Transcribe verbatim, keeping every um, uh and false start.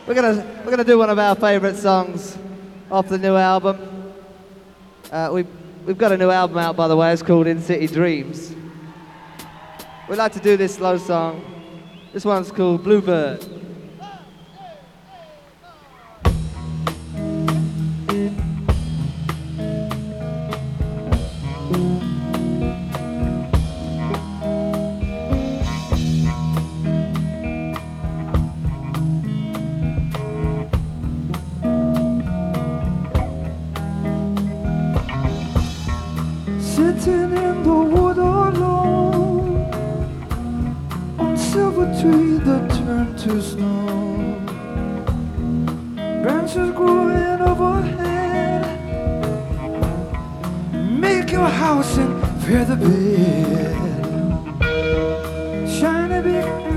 We're gonna we're gonna do one of our favourite songs off the new album. Uh, we've we've got a new album out, by the way. It's called In City Dreams. We'd like to do this slow song. This one's called Bluebird. Sitting in the wood alone, on silver tree that turned to snow, branches growing overhead, make your house and feather bed, shiny big